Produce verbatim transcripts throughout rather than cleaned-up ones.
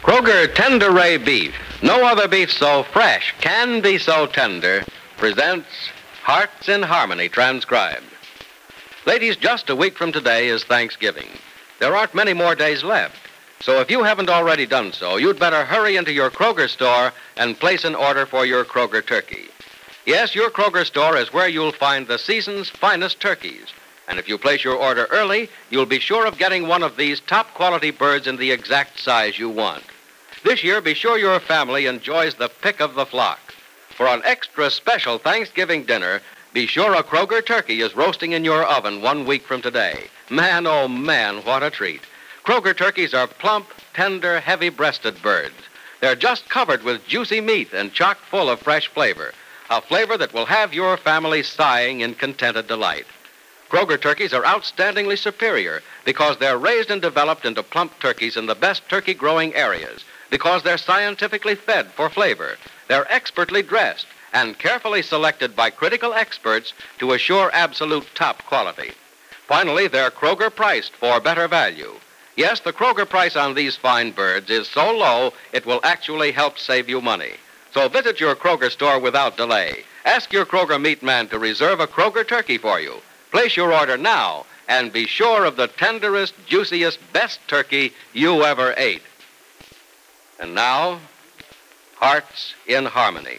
Kroger Tender Ray Beef, no other beef so fresh can be so tender, presents Hearts in Harmony, transcribed. Ladies, just a week from today is Thanksgiving. There aren't many more days left, so if you haven't already done so, you'd better hurry into your Kroger store and place an order for your Kroger turkey. Yes, your Kroger store is where you'll find the season's finest turkeys. And if you place your order early, you'll be sure of getting one of these top-quality birds in the exact size you want. This year, be sure your family enjoys the pick of the flock. For an extra special Thanksgiving dinner, be sure a Kroger turkey is roasting in your oven one week from today. Man, oh man, what a treat. Kroger turkeys are plump, tender, heavy-breasted birds. They're just covered with juicy meat and chock full of fresh flavor, a flavor that will have your family sighing in contented delight. Kroger turkeys are outstandingly superior because they're raised and developed into plump turkeys in the best turkey-growing areas, because they're scientifically fed for flavor. They're expertly dressed and carefully selected by critical experts to assure absolute top quality. Finally, they're Kroger priced for better value. Yes, the Kroger price on these fine birds is so low, it will actually help save you money. So visit your Kroger store without delay. Ask your Kroger meat man to reserve a Kroger turkey for you. Place your order now and be sure of the tenderest, juiciest, best turkey you ever ate. And now, Hearts in Harmony.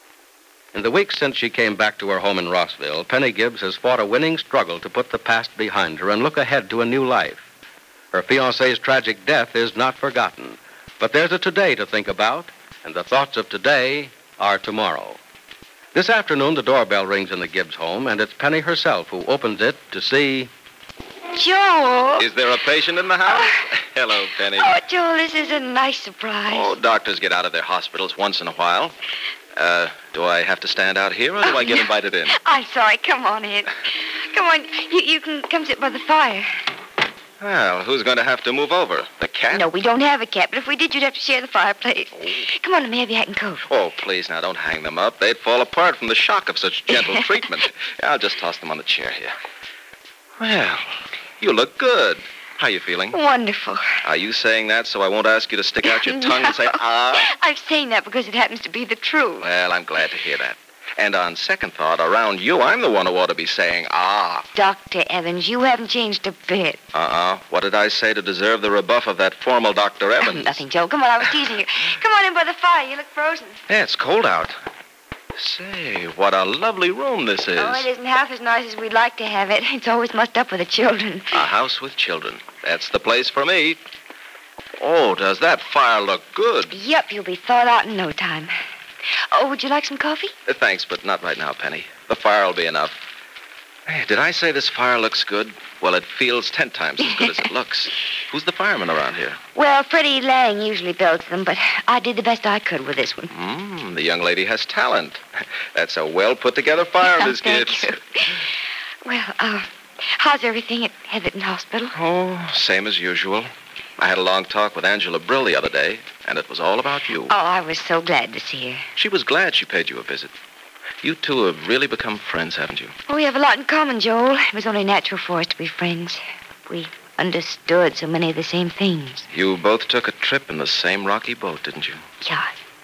In the weeks since she came back to her home in Rossville, Penny Gibbs has fought a winning struggle to put the past behind her and look ahead to a new life. Her fiancé's tragic death is not forgotten, but there's a today to think about, and the thoughts of today are tomorrow. This afternoon, the doorbell rings in the Gibbs home, and it's Penny herself who opens it to see... Joel! Is there a patient in the house? Uh, Hello, Penny. Oh, Joel, this is a nice surprise. Oh, doctors get out of their hospitals once in a while. Uh, do I have to stand out here, or do oh, I get no. invited in? I'm sorry. Come on in. Come on. You, you can come sit by the fire. Well, who's going to have to move over? The cat? No, we don't have a cat, but if we did, you'd have to share the fireplace. Oh. Come on, let me have your hat and coat. Oh, please, now, don't hang them up. They'd fall apart from the shock of such gentle treatment. I'll just toss them on the chair here. Well, you look good. How you feeling? Wonderful. Are you saying that so I won't ask you to stick out your tongue no. and say, ah? I'm saying that because it happens to be the truth. Well, I'm glad to hear that. And on second thought, around you, I'm the one who ought to be saying, ah. Doctor Evans, you haven't changed a bit. Uh-uh. What did I say to deserve the rebuff of that formal Doctor Evans? Nothing, Joe. Come on, I was teasing you. Come on in by the fire. You look frozen. Yeah, it's cold out. Say, what a lovely room this is. Oh, it isn't half as nice as we'd like to have it. It's always mussed up with the children. A house with children. That's the place for me. Oh, does that fire look good? Yep, you'll be thawed out in no time. Oh, would you like some coffee? Uh, thanks, but not right now, Penny. The fire will be enough. Hey, did I say this fire looks good? Well, it feels ten times as good as it looks. Who's the fireman around here? Well, Freddie Lang usually builds them, but I did the best I could with this one. Hmm, the young lady has talent. That's a well-put-together fire, Miss Gibbs. Thank you. Well, uh, how's everything at Heatherton Hospital? Oh, same as usual. I had a long talk with Angela Brill the other day, and it was all about you. Oh, I was so glad to see her. She was glad she paid you a visit. You two have really become friends, haven't you? Oh, we have a lot in common, Joel. It was only natural for us to be friends. We understood so many of the same things. You both took a trip in the same rocky boat, didn't you? Yeah.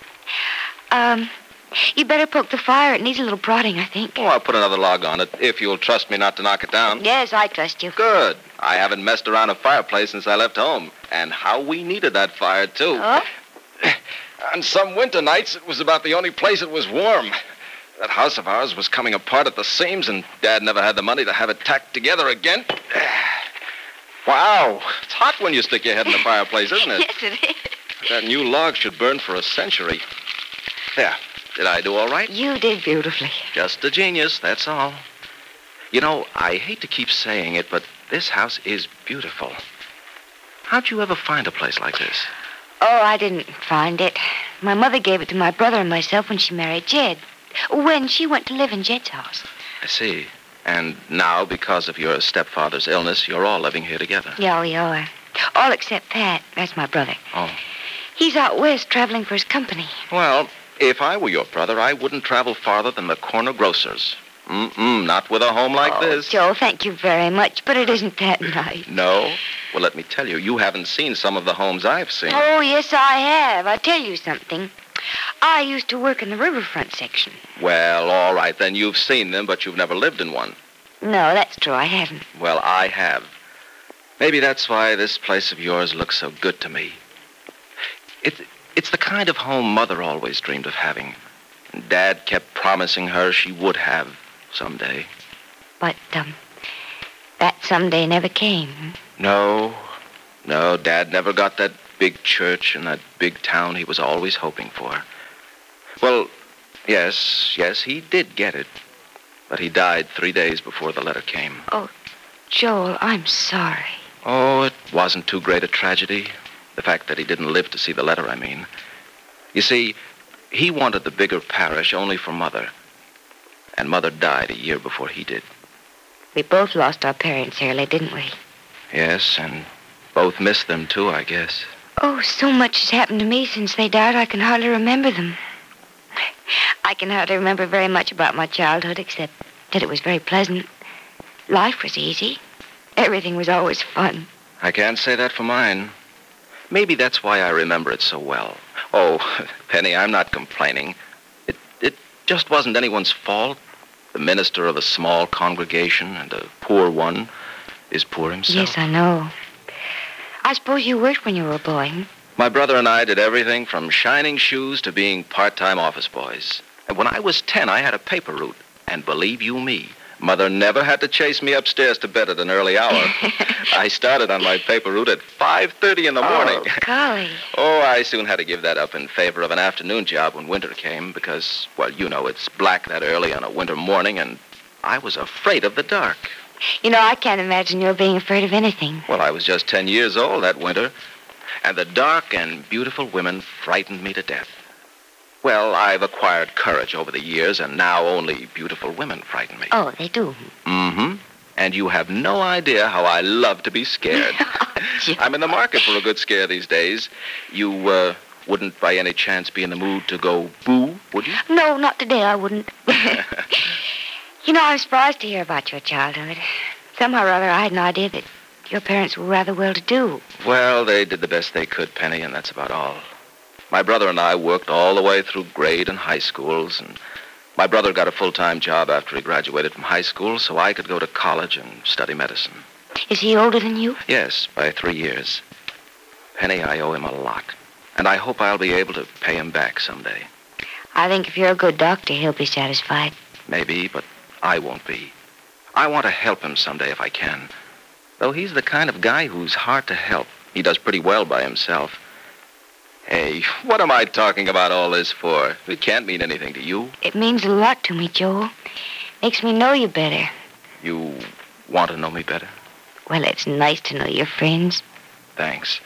Um, you better poke the fire. It needs a little prodding, I think. Oh, I'll put another log on it, if you'll trust me not to knock it down. Yes, I trust you. Good. I haven't messed around a fireplace since I left home. And how we needed that fire, too. Oh? On some winter nights, it was about the only place that was warm. That house of ours was coming apart at the seams, and Dad never had the money to have it tacked together again. Wow. It's hot when you stick your head in the fireplace, isn't it? Yes, it is. That new log should burn for a century. There. Did I do all right? You did beautifully. Just a genius, that's all. You know, I hate to keep saying it, but this house is beautiful. How'd you ever find a place like this? Oh, I didn't find it. My mother gave it to my brother and myself when she married Jed. When she went to live in Jed's house. I see. And now, because of your stepfather's illness, you're all living here together. Yeah, we are. All except Pat. That's my brother. Oh. He's out west traveling for his company. Well, if I were your brother, I wouldn't travel farther than the corner grocer's. Mm-mm, not with a home like oh, this. Joe, thank you very much, but it isn't that nice. No? Well, let me tell you, you haven't seen some of the homes I've seen. Oh, yes, I have. I'll tell you something. I used to work in the riverfront section. Well, all right, then you've seen them, but you've never lived in one. No, that's true. I haven't. Well, I have. Maybe that's why this place of yours looks so good to me. It, it's the kind of home Mother always dreamed of having. And Dad kept promising her she would have someday. But, um, that someday never came. No, no, Dad never got that big church in that big town he was always hoping for. Well, yes, yes, he did get it. But he died three days before the letter came. Oh, Joel, I'm sorry. Oh, it wasn't too great a tragedy. The fact that he didn't live to see the letter, I mean. You see, he wanted the bigger parish only for Mother. And Mother died a year before he did. We both lost our parents early, didn't we? Yes, and both missed them, too, I guess. Oh, so much has happened to me since they died, I can hardly remember them. I can hardly remember very much about my childhood, except that it was very pleasant. Life was easy. Everything was always fun. I can't say that for mine. Maybe that's why I remember it so well. Oh, Penny, I'm not complaining. It, it just wasn't anyone's fault. The minister of a small congregation and a poor one is poor himself. Yes, I know. I suppose you worked when you were a boy, hmm? My brother and I did everything from shining shoes to being part-time office boys. And when I was ten, I had a paper route. And believe you me, Mother never had to chase me upstairs to bed at an early hour. I started on my paper route at five thirty in the morning. Oh, golly. Oh, I soon had to give that up in favor of an afternoon job when winter came because, well, you know, it's black that early on a winter morning, and I was afraid of the dark. You know, I can't imagine your being afraid of anything. Well, I was just ten years old that winter, and the dark and beautiful women frightened me to death. Well, I've acquired courage over the years, and now only beautiful women frighten me. Oh, they do? Mm-hmm. And you have no idea how I love to be scared. Oh, I'm in the market for a good scare these days. You, uh, wouldn't by any chance be in the mood to go boo, would you? No, not today, I wouldn't. You know, I'm surprised to hear about your childhood. Somehow or other, I had an idea that your parents were rather well-to-do. Well, they did the best they could, Penny, and that's about all. My brother and I worked all the way through grade and high schools, and my brother got a full-time job after he graduated from high school, so I could go to college and study medicine. Is he older than you? Yes, by three years. Penny, I owe him a lot, and I hope I'll be able to pay him back someday. I think if you're a good doctor, he'll be satisfied. Maybe, but I won't be. I want to help him someday if I can. Though he's the kind of guy who's hard to help. He does pretty well by himself. Hey, what am I talking about all this for? It can't mean anything to you. It means a lot to me, Joel. Makes me know you better. You want to know me better? Well, it's nice to know your friends. Thanks.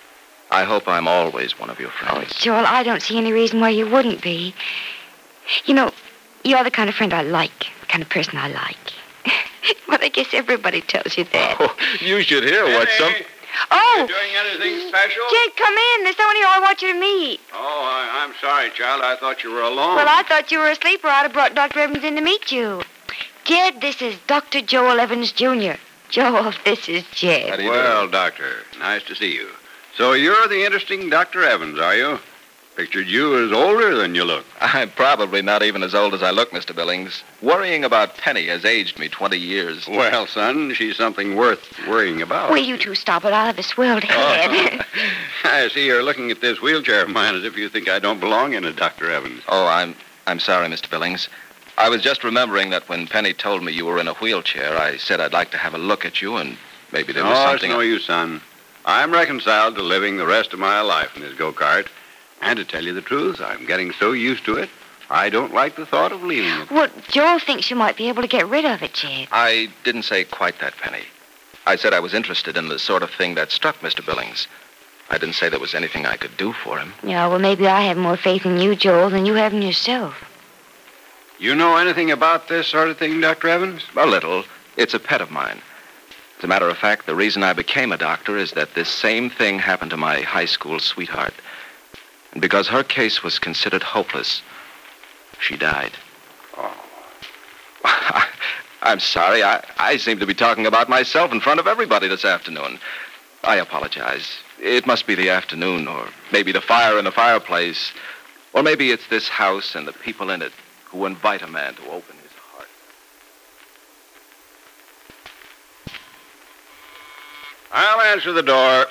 I hope I'm always one of your friends. Oh, Joel, I don't see any reason why you wouldn't be. You know, you're the kind of friend I like, the kind of person I like. But I guess everybody tells you that. Oh, you should hear what some... Oh! You doing anything special? Jed, come in. There's someone here I want you to meet. Oh, I, I'm sorry, child. I thought you were alone. Well, I thought you were asleep or I'd have brought Doctor Evans in to meet you. Jed, this is Doctor Joel Evans, Junior Joel, this is Jed. How do you Well, do? Doctor, nice to see you. So you're the interesting Doctor Evans, are you? Pictured you as older than you look. I'm probably not even as old as I look, Mister Billings. Worrying about Penny has aged me twenty years. Well, son, she's something worth worrying about. Will you two stop it? I'll have a swelled head. I see you're looking at this wheelchair of mine as if you think I don't belong in it, Doctor Evans. Oh, I'm I'm sorry, Mister Billings. I was just remembering that when Penny told me you were in a wheelchair, I said I'd like to have a look at you, and maybe there was No, something... it's no use, son. I'm reconciled to living the rest of my life in this go-kart. And to tell you the truth, I'm getting so used to it, I don't like the thought of leaving it. Well, Joel thinks you might be able to get rid of it, Jed. I didn't say quite that, Penny. I said I was interested in the sort of thing that struck Mister Billings. I didn't say there was anything I could do for him. Yeah, well, maybe I have more faith in you, Joel, than you have in yourself. You know anything about this sort of thing, Doctor Evans? A little. It's a pet of mine. As a matter of fact, the reason I became a doctor is that this same thing happened to my high school sweetheart. And because her case was considered hopeless, she died. Oh. I'm sorry. I, I seem to be talking about myself in front of everybody this afternoon. I apologize. It must be the afternoon, or maybe the fire in the fireplace, or maybe it's this house and the people in it who invite a man to open his heart. I'll answer the door.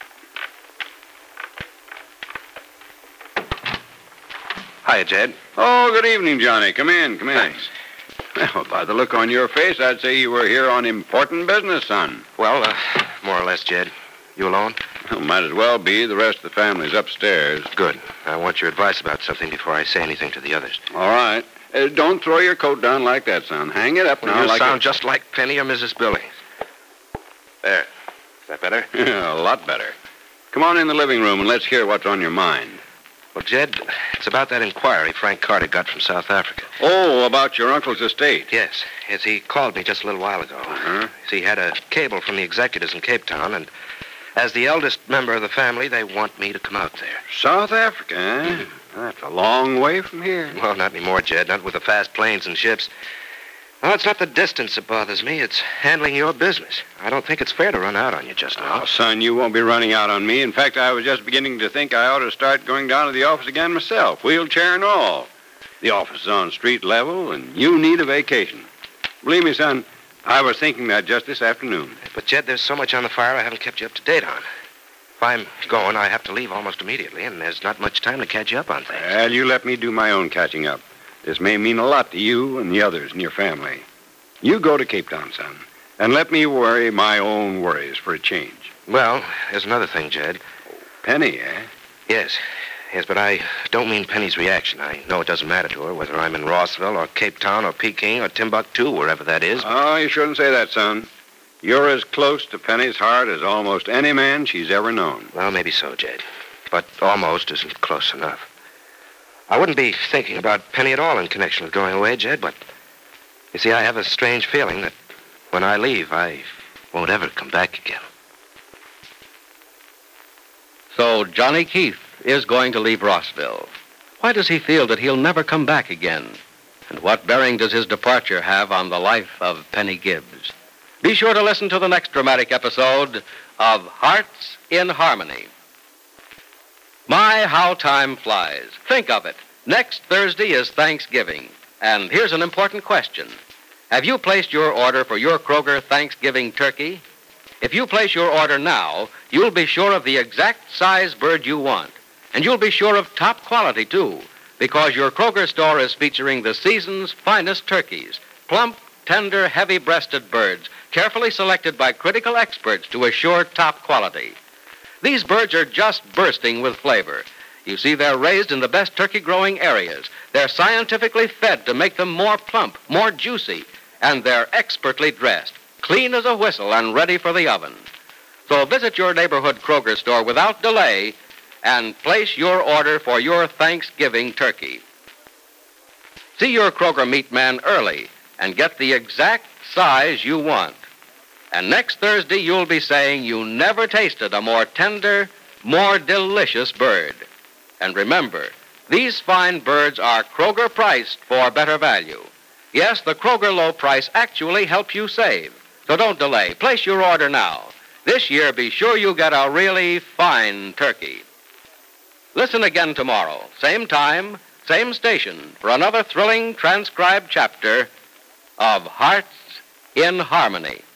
Hiya, Jed. Oh, good evening, Johnny. Come in, come in. Thanks. Well, by the look on your face, I'd say you were here on important business, son. Well, uh, more or less, Jed. You alone? Well, might as well be. The rest of the family's upstairs. Good. I want your advice about something before I say anything to the others. All right. Uh, don't throw your coat down like that, son. Hang it up Well, now you like sound a... just like Penny or Missus Billings. There. Is that better? Yeah, a lot better. Come on in the living room and let's hear what's on your mind. Well, Jed, it's about that inquiry Frank Carter got from South Africa. Oh, about your uncle's estate. Yes. Yes, he called me just a little while ago. Uh-huh. See, he had a cable from the executors in Cape Town, and as the eldest member of the family, they want me to come out there. South Africa, eh? That's a long way from here. Well, not anymore, Jed. Not with the fast planes and ships. Well, it's not the distance that bothers me. It's handling your business. I don't think it's fair to run out on you just now. Oh, son, you won't be running out on me. In fact, I was just beginning to think I ought to start going down to the office again myself, wheelchair and all. The office is on street level, and you need a vacation. Believe me, son, I was thinking that just this afternoon. But, Jed, there's so much on the fire I haven't kept you up to date on. If I'm going, I have to leave almost immediately, and there's not much time to catch you up on things. Well, you let me do my own catching up. This may mean a lot to you and the others in your family. You go to Cape Town, son, and let me worry my own worries for a change. Well, there's another thing, Jed. Penny, eh? Yes. Yes, but I don't mean Penny's reaction. I know it doesn't matter to her whether I'm in Rossville or Cape Town or Peking or Timbuktu, wherever that is. Oh, you shouldn't say that, son. You're as close to Penny's heart as almost any man she's ever known. Well, maybe so, Jed. But almost isn't close enough. I wouldn't be thinking about Penny at all in connection with going away, Jed, but you see, I have a strange feeling that when I leave, I won't ever come back again. So Johnny Keith is going to leave Rossville. Why does he feel that he'll never come back again? And what bearing does his departure have on the life of Penny Gibbs? Be sure to listen to the next dramatic episode of Hearts in Harmony. My, how time flies. Think of it. Next Thursday is Thanksgiving. And here's an important question. Have you placed your order for your Kroger Thanksgiving turkey? If you place your order now, you'll be sure of the exact size bird you want. And you'll be sure of top quality, too, because your Kroger store is featuring the season's finest turkeys, plump, tender, heavy-breasted birds, carefully selected by critical experts to assure top quality. These birds are just bursting with flavor. You see, they're raised in the best turkey-growing areas. They're scientifically fed to make them more plump, more juicy, and they're expertly dressed, clean as a whistle and ready for the oven. So visit your neighborhood Kroger store without delay and place your order for your Thanksgiving turkey. See your Kroger meat man early and get the exact size you want. And next Thursday, you'll be saying you never tasted a more tender, more delicious bird. And remember, these fine birds are Kroger priced for better value. Yes, the Kroger low price actually helps you save. So don't delay. Place your order now. This year, be sure you get a really fine turkey. Listen again tomorrow, same time, same station, for another thrilling transcribed chapter of Hearts in Harmony.